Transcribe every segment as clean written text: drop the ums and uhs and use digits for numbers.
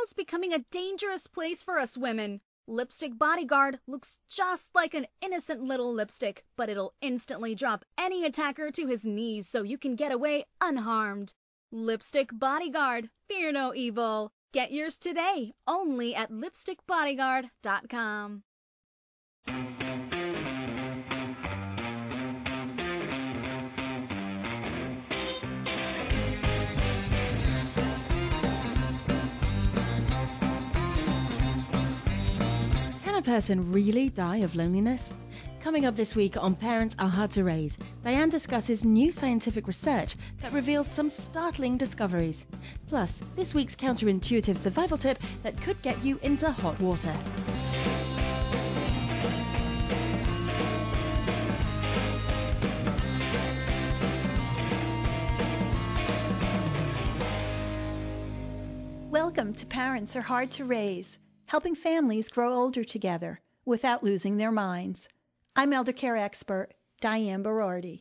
world's becoming a dangerous place for us women. Lipstick Bodyguard looks just like an innocent little lipstick, but it'll instantly drop any attacker to his knees so you can get away unharmed. Lipstick Bodyguard, fear no evil. Get yours today, only at lipstickbodyguard.com. Can a person really die of loneliness? Coming up this week on Parents Are Hard to Raise, Diane discusses new scientific research that reveals some startling discoveries. Plus, this week's counterintuitive survival tip that could get you into hot water. Welcome to Parents Are Hard to Raise, helping families grow older together without losing their minds. I'm elder care expert Diane Berardi.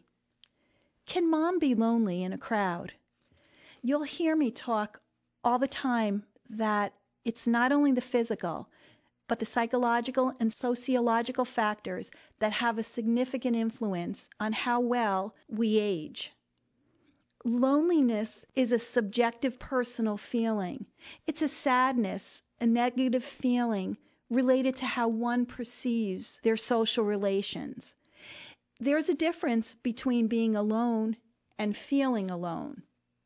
Can mom be lonely in a crowd? You'll hear me talk all the time that it's not only the physical, but the psychological and sociological factors that have a significant influence on how well we age. Loneliness is a subjective personal feeling. It's a sadness, a negative feeling related to how one perceives their social relations. There's a difference between being alone and feeling alone.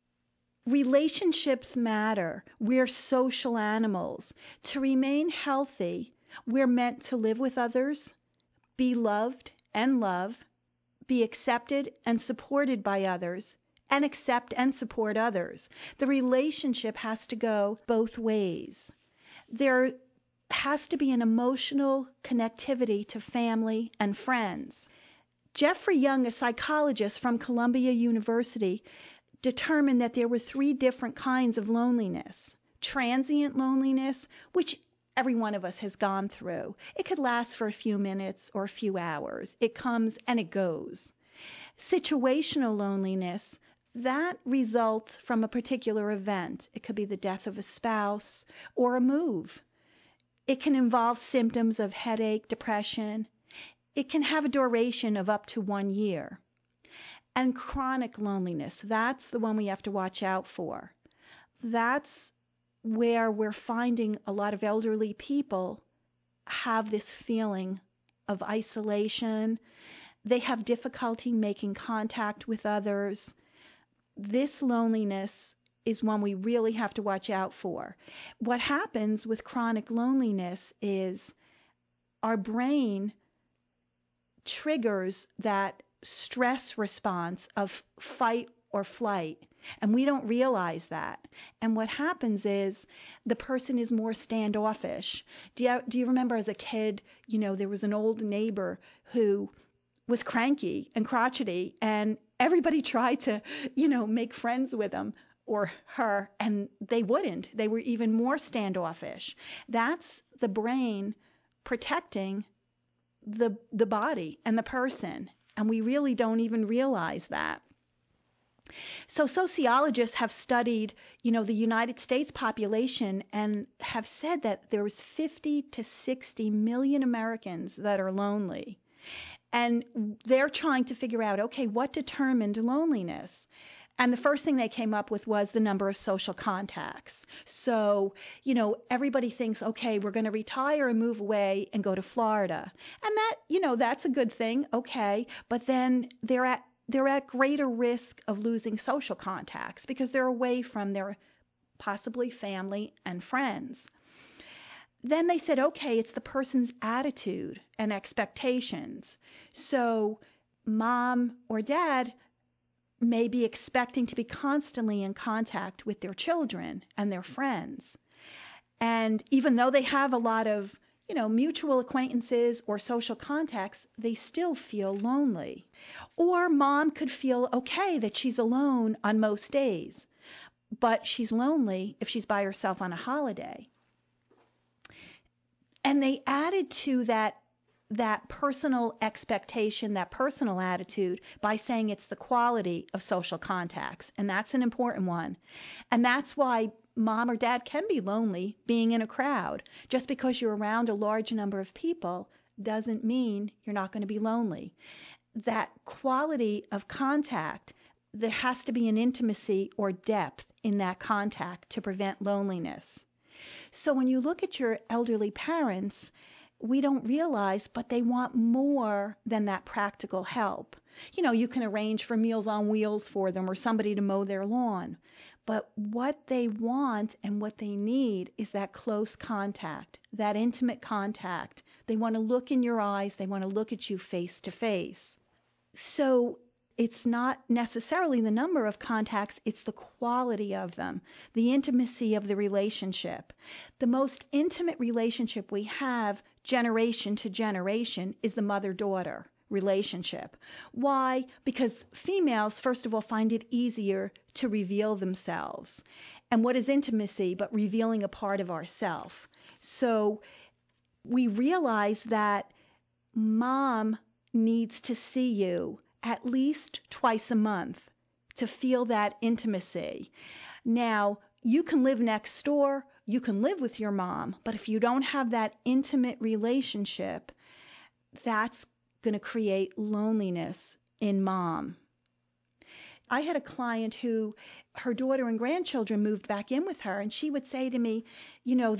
Relationships matter. We're social animals. To remain healthy, we're meant to live with others, be loved and love, be accepted and supported by others, and accept and support others. The relationship has to go both ways. There has to be an emotional connectivity to family and friends. Jeffrey Young, a psychologist from Columbia University, determined that there were 3 different kinds of loneliness. Transient loneliness, which every one of us has gone through. It could last for a few minutes or a few hours. It comes and it goes. Situational loneliness, that results from a particular event. It could be the death of a spouse or a move. It can involve symptoms of headache, depression. It can have a duration of up to 1 year. And chronic loneliness, that's the one we have to watch out for. That's where we're finding a lot of elderly people have this feeling of isolation. They have difficulty making contact with others. This loneliness is one we really have to watch out for. What happens with chronic loneliness is our brain triggers that stress response of fight or flight, and we don't realize that. And what happens is the person is more standoffish. Do you remember as a kid, there was an old neighbor who was cranky and crotchety, and everybody tried to, make friends with him or her, and they wouldn't. They were even more standoffish. That's the brain protecting the body and the person, and we really don't even realize that. So sociologists have studied, the United States population and have said that there's 50 to 60 million Americans that are lonely. And they're trying to figure out, okay, what determined loneliness? And the first thing they came up with was the number of social contacts. So, everybody thinks, okay, we're going to retire and move away and go to Florida. And that, that's a good thing, okay. But then they're at greater risk of losing social contacts because they're away from their possibly family and friends. Then they said, okay, it's the person's attitude and expectations. So mom or dad may be expecting to be constantly in contact with their children and their friends. And even though they have a lot of, mutual acquaintances or social contacts, they still feel lonely. Or mom could feel okay that she's alone on most days, but she's lonely if she's by herself on a holiday. And they added to that that personal expectation, that personal attitude by saying it's the quality of social contacts. And that's an important one. And that's why mom or dad can be lonely being in a crowd. Just because you're around a large number of people doesn't mean you're not going to be lonely. That quality of contact, there has to be an intimacy or depth in that contact to prevent loneliness. So when you look at your elderly parents, we don't realize, but they want more than that practical help. You know, you can arrange for Meals on Wheels for them or somebody to mow their lawn. But what they want and what they need is that close contact, that intimate contact. They want to look in your eyes. They want to look at you face to face. So it's not necessarily the number of contacts, it's the quality of them, the intimacy of the relationship. The most intimate relationship we have, generation to generation, is the mother-daughter relationship. Why? Because females, first of all, find it easier to reveal themselves. And what is intimacy but revealing a part of ourself? So we realize that mom needs to see you at least twice a month to feel that intimacy. Now, you can live next door, you can live with your mom, but if you don't have that intimate relationship, that's going to create loneliness in mom. I had a client who, her daughter and grandchildren moved back in with her, and she would say to me, you know,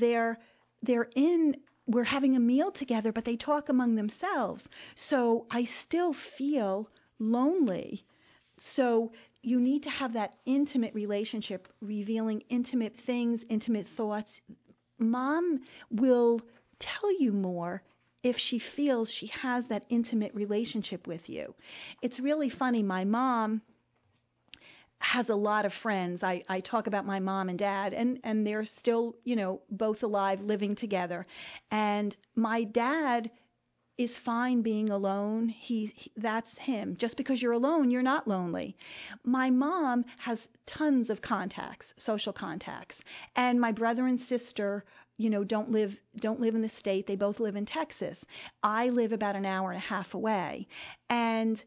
we're having a meal together, but they talk among themselves. So I still feel lonely. So you need to have that intimate relationship, revealing intimate things, intimate thoughts. Mom will tell you more if she feels she has that intimate relationship with you. It's really funny. My mom has a lot of friends. I talk about my mom and dad, and they're still, you know, both alive, living together. And my dad is fine being alone. That's him. Just because you're alone, you're not lonely. My mom has tons of contacts, social contacts. And my brother and sister, you know, don't live in the state. They both live in Texas. I live about an hour and a half away. And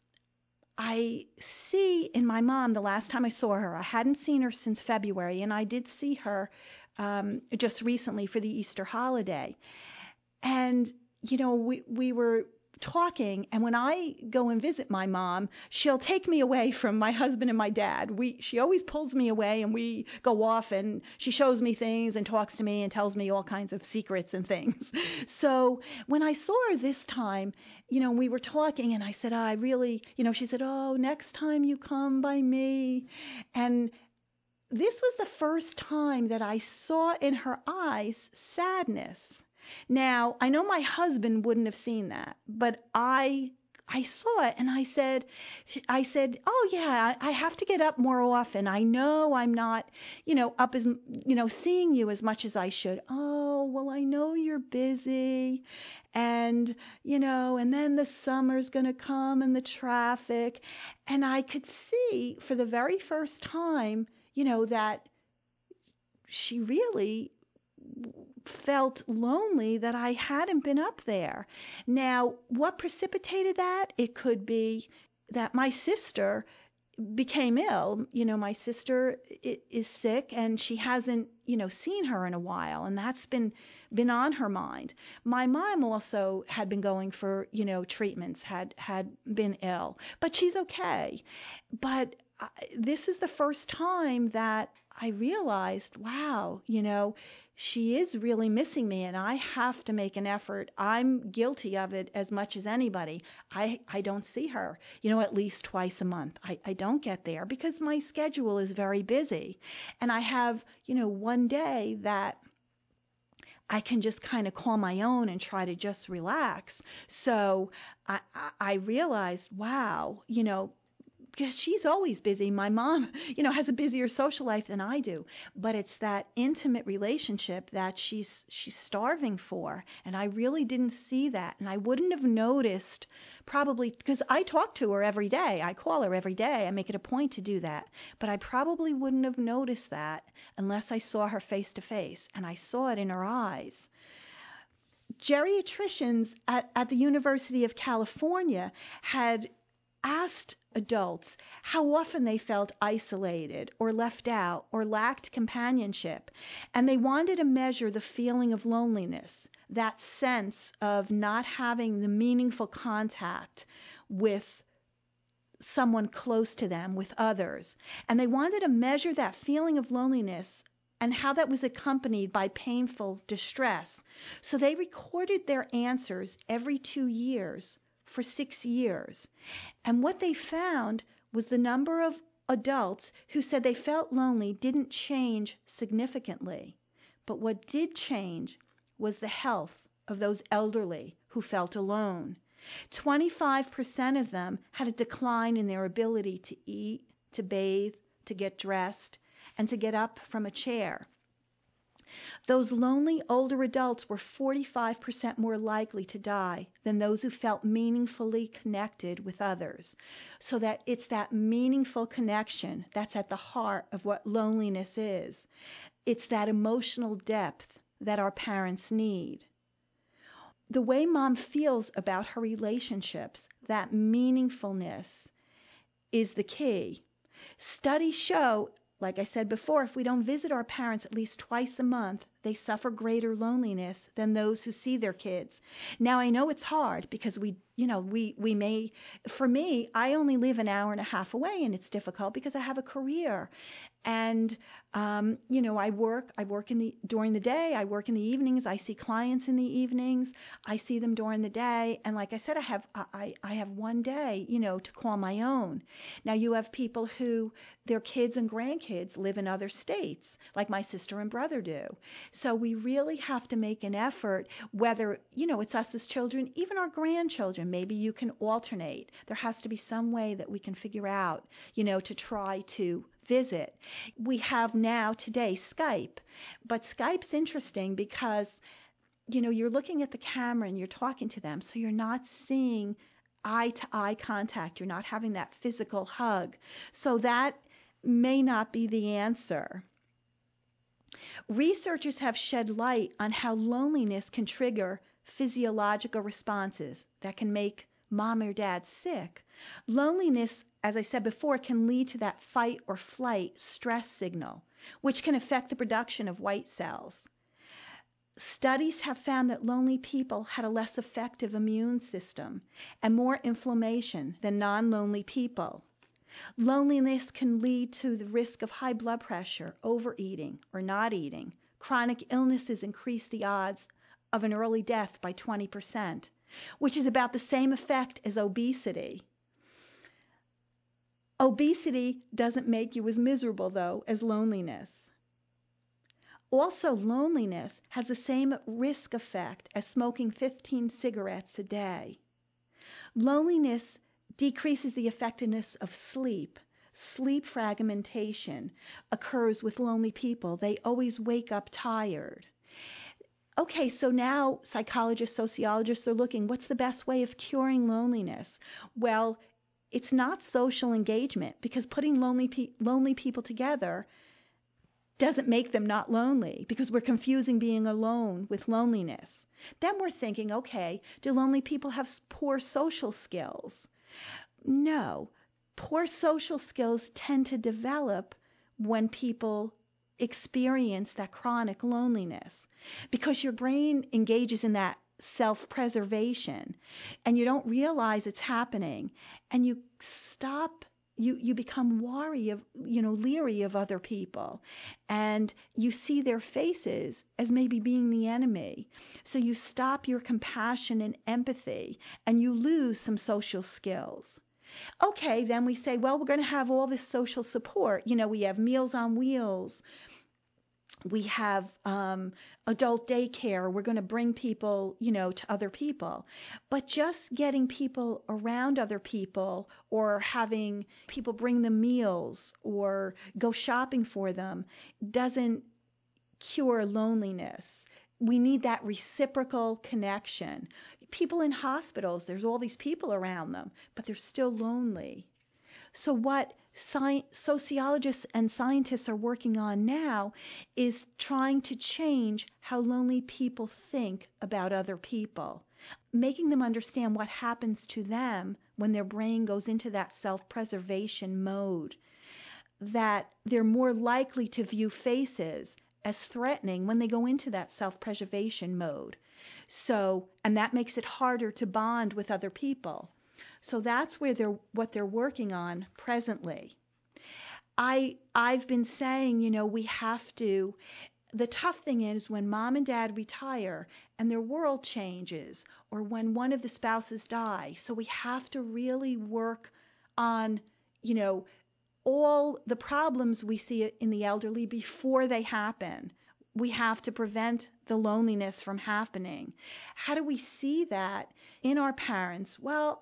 I see in my mom, the last time I saw her, I hadn't seen her since February, and I did see her just recently for the Easter holiday. And, you know, we were talking, and when I go and visit my mom, she'll take me away from my husband and my dad. She always pulls me away, and we go off, and she shows me things and talks to me and tells me all kinds of secrets and things. So when I saw her this time, you know, we were talking, and I said, I really, you know, she said, oh, next time you come by me. And this was the first time that I saw in her eyes sadness. Now, I know my husband wouldn't have seen that, but I saw it, and I said, oh yeah, I have to get up more often. I know I'm not, you know, up as, you know, seeing you as much as I should. Oh, well, I know you're busy, and, you know, and then the summer's going to come and the traffic. And I could see for the very first time, you know, that she really felt lonely, that I hadn't been up there. Now, what precipitated that? It could be that my sister became ill. You know, my sister is sick, and she hasn't, you know, seen her in a while, and that's been on her mind. My mom also had been going for, you know, treatments, had been ill, but she's okay. But this is the first time that I realized, wow, you know, she is really missing me, and I have to make an effort. I'm guilty of it as much as anybody. I don't see her, you know, at least twice a month. I don't get there because my schedule is very busy. And I have, you know, one day that I can just kind of call my own and try to just relax. So I realized, wow, you know, because she's always busy. My mom, you know, has a busier social life than I do, but it's that intimate relationship that she's starving for, and I really didn't see that, and I wouldn't have noticed probably because I talk to her every day. I call her every day. I make it a point to do that, but I probably wouldn't have noticed that unless I saw her face to face, and I saw it in her eyes. Geriatricians at the University of California had asked adults how often they felt isolated or left out or lacked companionship, and they wanted to measure the feeling of loneliness, that sense of not having the meaningful contact with someone close to them, with others. And they wanted to measure that feeling of loneliness and how that was accompanied by painful distress. So they recorded their answers every 2 years for 6 years. And what they found was the number of adults who said they felt lonely didn't change significantly. But what did change was the health of those elderly who felt alone. 25% of them had a decline in their ability to eat, to bathe, to get dressed, and to get up from a chair. Those lonely older adults were 45% more likely to die than those who felt meaningfully connected with others. So that it's that meaningful connection that's at the heart of what loneliness is. It's that emotional depth that our parents need. The way mom feels about her relationships, that meaningfulness, is the key. Studies show, like I said before, if we don't visit our parents at least twice a month, they suffer greater loneliness than those who see their kids. Now, I know it's hard because we may, for me, I only live an hour and a half away, and it's difficult because I have a career. And, I work during the day, I work in the evenings, I see clients in the evenings, I see them during the day. And like I said, I have one day, to call my own. Now you have people who their kids and grandkids live in other states, like my sister and brother do. So we really have to make an effort, whether, it's us as children, even our grandchildren, maybe you can alternate. There has to be some way that we can figure out, to try to visit. We have now today Skype, but Skype's interesting because, you're looking at the camera and you're talking to them, so you're not seeing eye-to-eye contact. You're not having that physical hug. So that may not be the answer. Researchers have shed light on how loneliness can trigger physiological responses that can make mom or dad sick. Loneliness, as I said before, can lead to that fight or flight stress signal, which can affect the production of white cells. Studies have found that lonely people had a less effective immune system and more inflammation than non-lonely people. Loneliness can lead to the risk of high blood pressure, overeating, or not eating. Chronic illnesses increase the odds of an early death by 20%, which is about the same effect as obesity. Obesity doesn't make you as miserable, though, as loneliness. Also, loneliness has the same risk effect as smoking 15 cigarettes a day. Loneliness decreases the effectiveness of sleep. Sleep fragmentation occurs with lonely people. They always wake up tired. Okay, so now psychologists, sociologists are looking, what's the best way of curing loneliness? Well, it's not social engagement, because putting lonely people together doesn't make them not lonely, because we're confusing being alone with loneliness. Then we're thinking, okay, do lonely people have poor social skills? No. Poor social skills tend to develop when people experience that chronic loneliness, because your brain engages in that self-preservation and you don't realize it's happening, and you become leery of other people, and you see their faces as maybe being the enemy. So you stop your compassion and empathy, and you lose some social skills. Okay, then we say, well, we're going to have all this social support. We have Meals on Wheels. We have adult daycare. We're going to bring people, to other people. But just getting people around other people, or having people bring them meals or go shopping for them, doesn't cure loneliness. We need that reciprocal connection. People in hospitals, there's all these people around them, but they're still lonely. So what sociologists and scientists are working on now is trying to change how lonely people think about other people, making them understand what happens to them when their brain goes into that self-preservation mode, that they're more likely to view faces as threatening when they go into that self-preservation mode. So, and that makes it harder to bond with other people. So that's where what they're working on presently. I've been saying, we have to. The tough thing is when mom and dad retire and their world changes, or when one of the spouses die. So we have to really work on, all the problems we see in the elderly before they happen. We have to prevent the loneliness from happening. How do we see that in our parents? Well,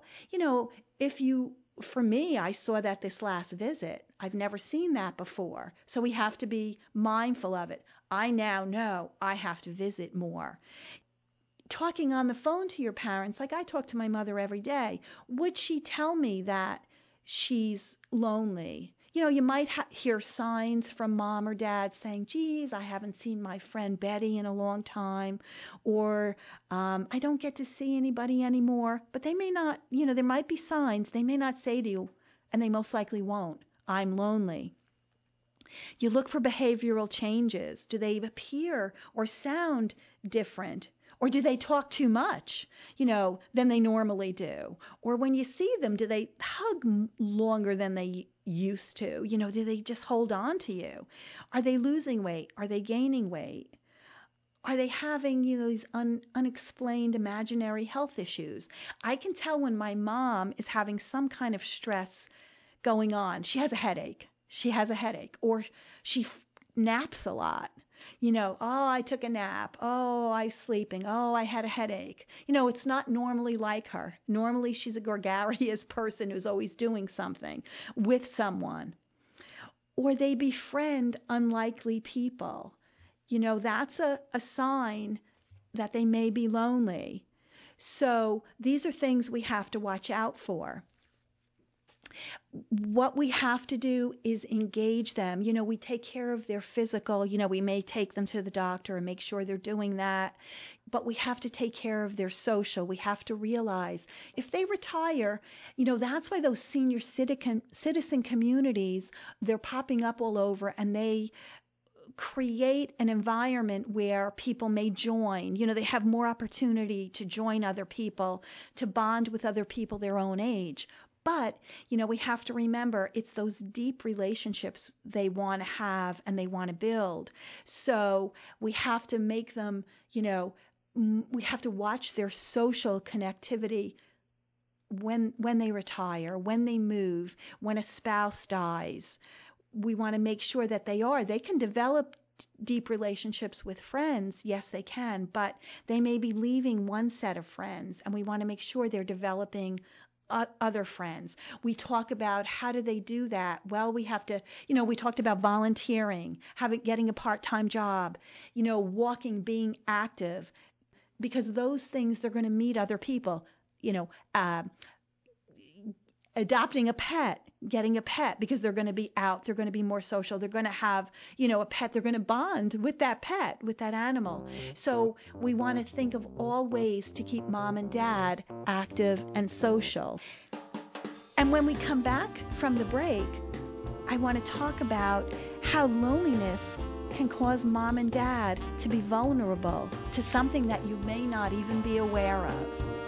for me, I saw that this last visit. I've never seen that before. So we have to be mindful of it. I now know I have to visit more. Talking on the phone to your parents, like I talk to my mother every day, would she tell me that she's lonely? You might hear signs from mom or dad saying, geez, I haven't seen my friend Betty in a long time, or I don't get to see anybody anymore. But they may not, there might be signs. They may not say to you, and they most likely won't, I'm lonely. You look for behavioral changes. Do they appear or sound different? Or do they talk too much, than they normally do? Or when you see them, do they hug longer than they used to? Do they just hold on to you? Are they losing weight? Are they gaining weight? Are they having, these unexplained imaginary health issues? I can tell when my mom is having some kind of stress going on. She has a headache. Or she naps a lot. Oh, I took a nap. Oh, I'm sleeping. Oh, I had a headache. It's not normally like her. Normally, she's a gregarious person who's always doing something with someone. Or they befriend unlikely people. That's a sign that they may be lonely. So these are things we have to watch out for. What we have to do is engage them. We take care of their physical. We may take them to the doctor and make sure they're doing that. But we have to take care of their social. We have to realize if they retire, that's why those senior citizen communities, they're popping up all over, and they create an environment where people may join. They have more opportunity to join other people, to bond with other people their own age. But, we have to remember it's those deep relationships they want to have and they want to build. So we have to make them, we have to watch their social connectivity when they retire, when they move, when a spouse dies. We want to make sure that they can develop deep relationships with friends. Yes, they can, but they may be leaving one set of friends, and we want to make sure they're developing other friends. We talk about how do they do that? Well, we have to, we talked about volunteering, getting a part-time job, walking, being active, because those things, they're going to meet other people, adopting a pet, getting a pet, because they're going to be out, they're going to be more social, they're going to have, a pet, they're going to bond with that pet, with that animal. So we want to think of all ways to keep mom and dad active and social. And when we come back from the break, I want to talk about how loneliness can cause mom and dad to be vulnerable to something that you may not even be aware of.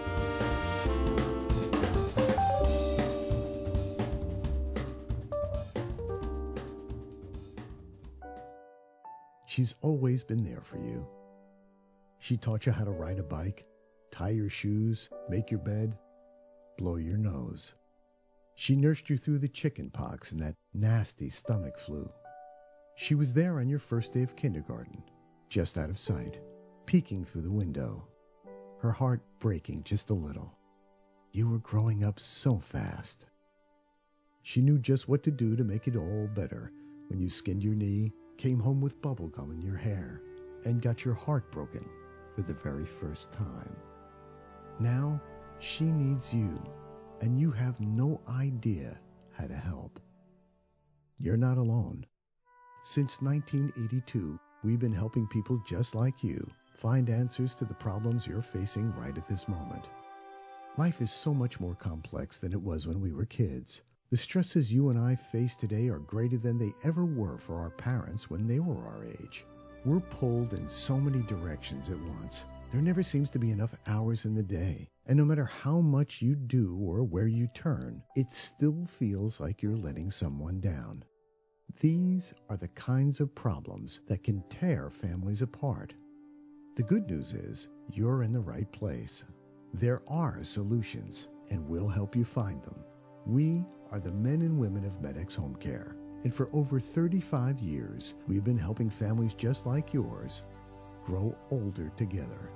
She's always been there for you. She taught you how to ride a bike, tie your shoes, make your bed, blow your nose. She nursed you through the chicken pox and that nasty stomach flu. She was there on your first day of kindergarten, just out of sight, peeking through the window, her heart breaking just a little. You were growing up so fast. She knew just what to do to make it all better when you skinned your knee, came home with bubble gum in your hair, and got your heart broken for the very first time. Now she needs you, and you have no idea how to help. You're not alone. Since 1982, we've been helping people just like you find answers to the problems you're facing right at this moment. Life is so much more complex than it was when we were kids. The stresses you and I face today are greater than they ever were for our parents when they were our age. We're pulled in so many directions at once. There never seems to be enough hours in the day. And no matter how much you do or where you turn, it still feels like you're letting someone down. These are the kinds of problems that can tear families apart. The good news is you're in the right place. There are solutions, and we'll help you find them. We are the men and women of Med-X Home Care, and for over 35 years, we've been helping families just like yours grow older together.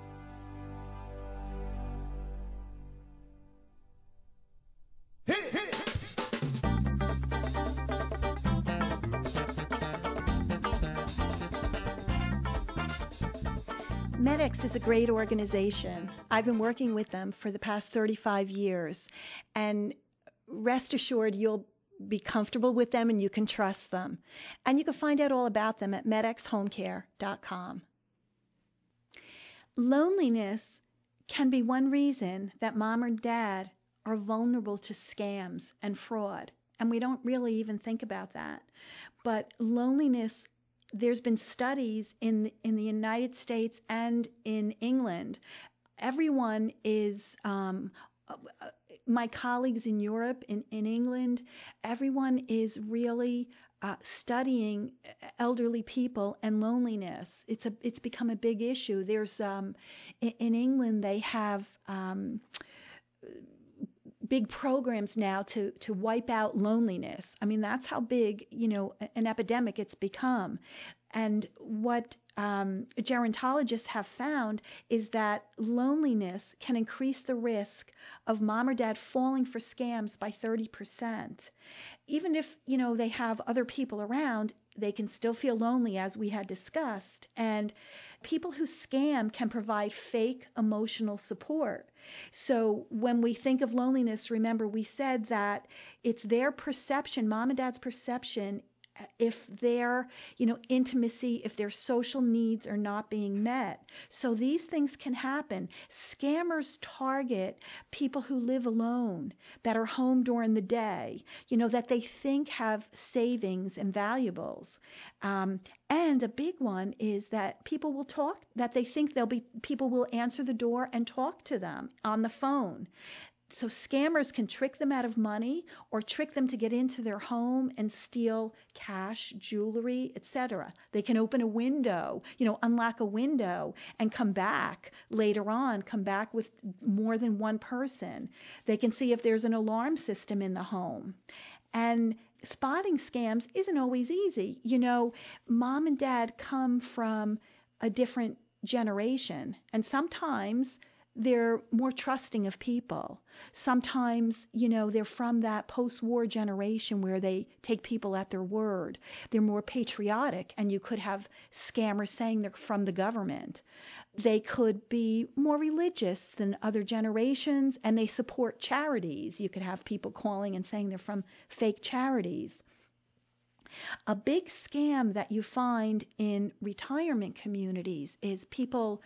Med-X is a great organization. I've been working with them for the past 35 years, and rest assured you'll be comfortable with them and you can trust them. And you can find out all about them at medxhomecare.com. Loneliness can be one reason that mom or dad are vulnerable to scams and fraud, and we don't really even think about that. But loneliness, there's been studies in the United States and in England. Everyone is, my colleagues in Europe, in England, everyone is really studying elderly people and loneliness. It's become a big issue. There's in England they have big programs now to wipe out loneliness. I mean, that's how big, an epidemic it's become. And what gerontologists have found is that loneliness can increase the risk of mom or dad falling for scams by 30%. Even if, they have other people around, they can still feel lonely, as we had discussed. And people who scam can provide fake emotional support. So when we think of loneliness, remember we said that it's their perception, mom and dad's perception, if their, intimacy, if their social needs are not being met. So these things can happen. Scammers target people who live alone, that are home during the day, that they think have savings and valuables. And a big one is that people will talk, that they think people will answer the door and talk to them on the phone. So scammers can trick them out of money or trick them to get into their home and steal cash, jewelry, etc. They can open a window, unlock a window and come back later on, come back with more than one person. They can see if there's an alarm system in the home. And spotting scams isn't always easy. Mom and dad come from a different generation, and sometimes they're more trusting of people. Sometimes, they're from that post-war generation where they take people at their word. They're more patriotic, and you could have scammers saying they're from the government. They could be more religious than other generations, and they support charities. You could have people calling and saying they're from fake charities. A big scam that you find in retirement communities is people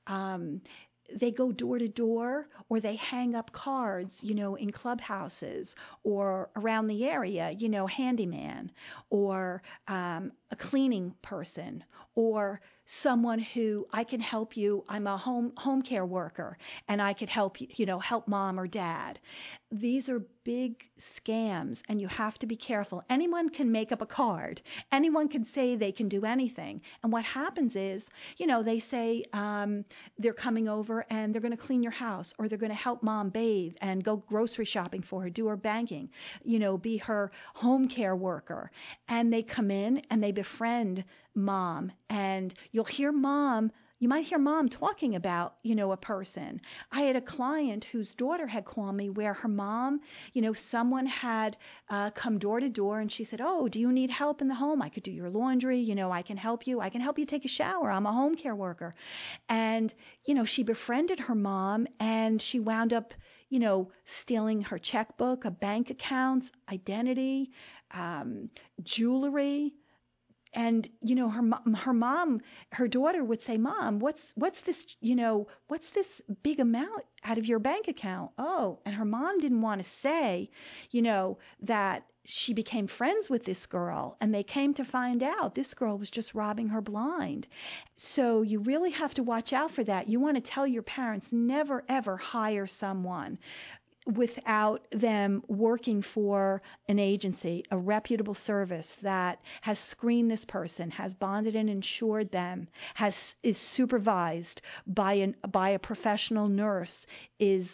they go door to door, or they hang up cards, in clubhouses or around the area, handyman, or a cleaning person, or someone who, I can help you. I'm a home care worker, and I could help you, help mom or dad. These are big scams, and you have to be careful. Anyone can make up a card. Anyone can say they can do anything. And what happens is, they say they're coming over and they're going to clean your house, or they're going to help mom bathe and go grocery shopping for her, do her banking, be her home care worker. And they come in and they befriend mom, and you'll hear mom you might hear mom talking about, a person. I had a client whose daughter had called me where her mom, someone had come door to door and she said, "Oh, do you need help in the home? I could do your laundry. I can help you. I can help you take a shower. I'm a home care worker." And, she befriended her mom and she wound up, stealing her checkbook, a bank accounts, identity, jewelry. And, her mom, her daughter would say, "Mom, what's this, what's this big amount out of your bank account?" Oh, and her mom didn't want to say, that she became friends with this girl, and they came to find out this girl was just robbing her blind. So you really have to watch out for that. You want to tell your parents, never, ever hire someone without them working for an agency, a reputable service that has screened this person, has bonded and insured them, is supervised by a professional nurse, is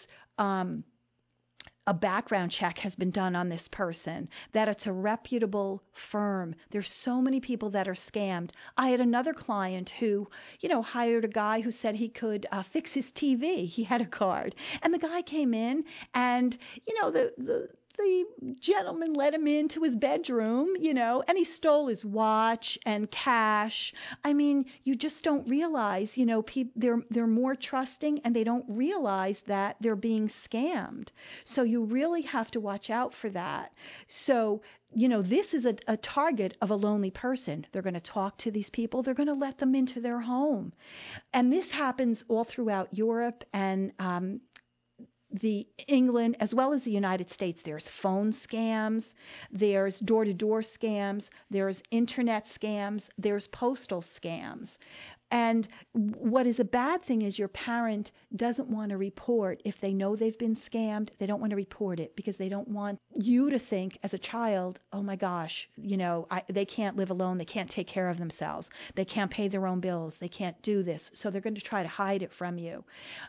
a background check has been done on this person, that it's a reputable firm. There's so many people that are scammed. I had another client who, hired a guy who said he could fix his TV. He had a card. And the guy came in and, the gentleman let him into his bedroom, and he stole his watch and cash. I mean, you just don't realize, they're more trusting and they don't realize that they're being scammed. So you really have to watch out for that. So, this is a target of a lonely person. They're going to talk to these people. They're going to let them into their home. And this happens all throughout Europe and the England as well as the United States. There's phone scams, there's door-to-door scams, there's internet scams, there's postal scams. And what is a bad thing is your parent doesn't want to report if they know they've been scammed. They don't want to report it because they don't want you to think as a child, "Oh my gosh, they can't live alone. They can't take care of themselves. They can't pay their own bills. They can't do this." So they're going to try to hide it from you.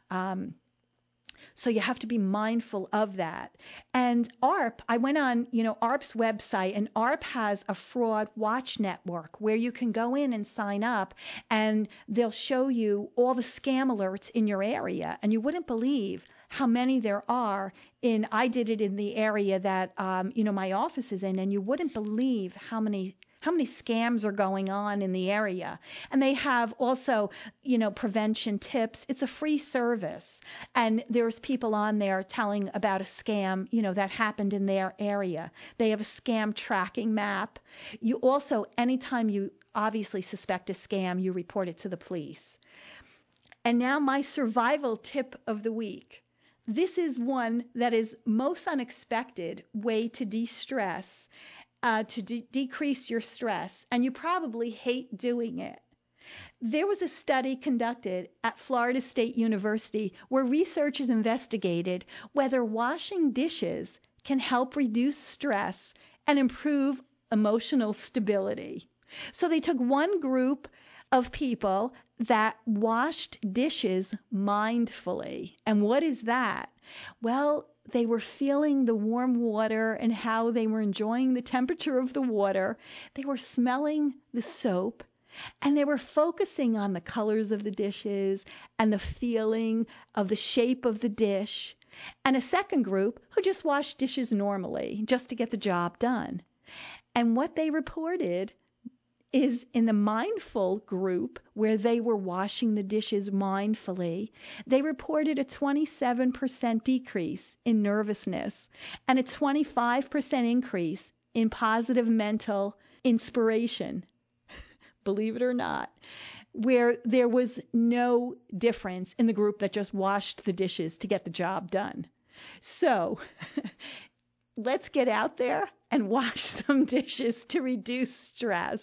So you have to be mindful of that. And AARP, I went on, AARP's website, and AARP has a fraud watch network where you can go in and sign up, and they'll show you all the scam alerts in your area. And you wouldn't believe how many there are I did it in the area that, my office is in, and you wouldn't believe how many scams are going on in the area. And they have also, prevention tips. It's a free service. And there's people on there telling about a scam, that happened in their area. They have a scam tracking map. You also, anytime you obviously suspect a scam, you report it to the police. And now my survival tip of the week. This is one that is most unexpected way to de-stress, to decrease your stress, and you probably hate doing it. There was a study conducted at Florida State University where researchers investigated whether washing dishes can help reduce stress and improve emotional stability. So they took one group of people that washed dishes mindfully. And what is that? Well, they were feeling the warm water and how they were enjoying the temperature of the water. They were smelling the soap. And they were focusing on the colors of the dishes and the feeling of the shape of the dish. And a second group who just washed dishes normally, just to get the job done. And what they reported is in the mindful group, where they were washing the dishes mindfully, they reported a 27% decrease in nervousness and a 25% increase in positive mental inspiration. Believe it or not, where there was no difference in the group that just washed the dishes to get the job done. So let's get out there and wash some dishes to reduce stress.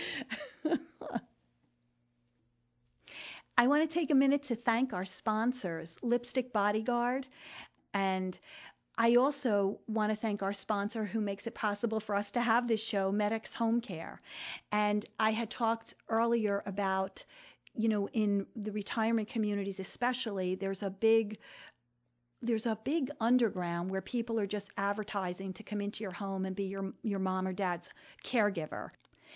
I want to take a minute to thank our sponsors, Lipstick Bodyguard, and I also want to thank our sponsor who makes it possible for us to have this show, Medix Home Care. And I had talked earlier about, in the retirement communities especially, there's a big underground where people are just advertising to come into your home and be your mom or dad's caregiver.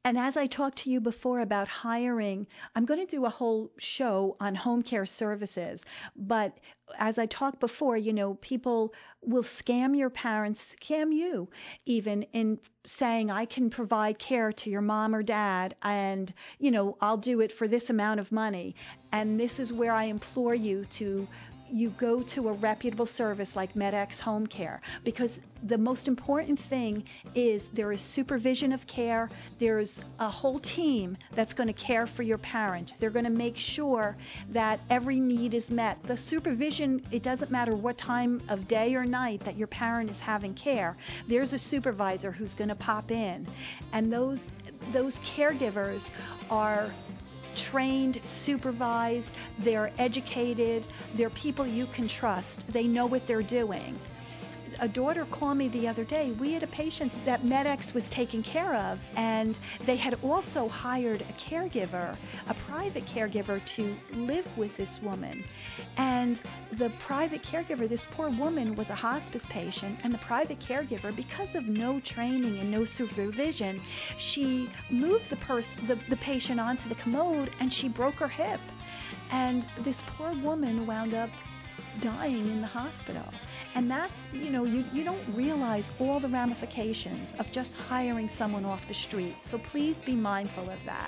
And as I talked to you before about hiring, I'm going to do a whole show on home care services. But as I talked before, people will scam your parents, scam you even in saying, I can provide care to your mom or dad and, I'll do it for this amount of money. And this is where I implore you to go to a reputable service like MedX Home Care, because the most important thing is there is supervision of care. There's a whole team that's going to care for your parent. They're going to make sure that every need is met. The supervision, it doesn't matter what time of day or night that your parent is having care. There's a supervisor who's going to pop in. And those caregivers are trained, supervised, they're educated, they're people you can trust. They know what they're doing. A daughter called me the other day. We had a patient that MedX was taking care of, and they had also hired a caregiver, a private caregiver, to live with this woman. And the private caregiver, this poor woman was a hospice patient, and the private caregiver, because of no training and no supervision, she moved the patient onto the commode, and she broke her hip. And this poor woman wound up dying in the hospital. And that's, you don't realize all the ramifications of just hiring someone off the street. So please be mindful of that.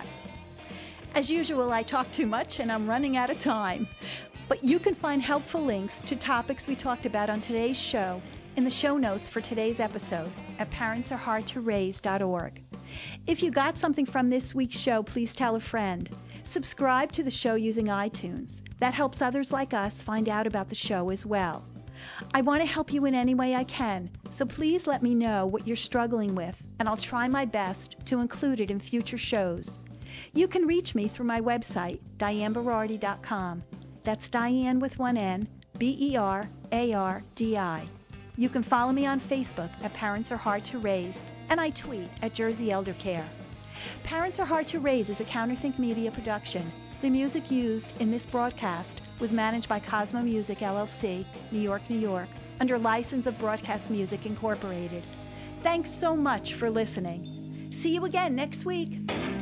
As usual, I talk too much and I'm running out of time. But you can find helpful links to topics we talked about on today's show in the show notes for today's episode at parentsareHardToRaise.org. If you got something from this week's show, please tell a friend. Subscribe to the show using iTunes. That helps others like us find out about the show as well. I want to help you in any way I can, so please let me know what you're struggling with, and I'll try my best to include it in future shows. You can reach me through my website, DianeBerardi.com. That's Diane with one N, Berardi. You can follow me on Facebook at Parents Are Hard to Raise, and I tweet at Jersey Elder Care. Parents Are Hard to Raise is a Counterthink Media production. The music used in this broadcast was managed by Cosmo Music, LLC, New York, New York, under license of Broadcast Music, Incorporated. Thanks so much for listening. See you again next week.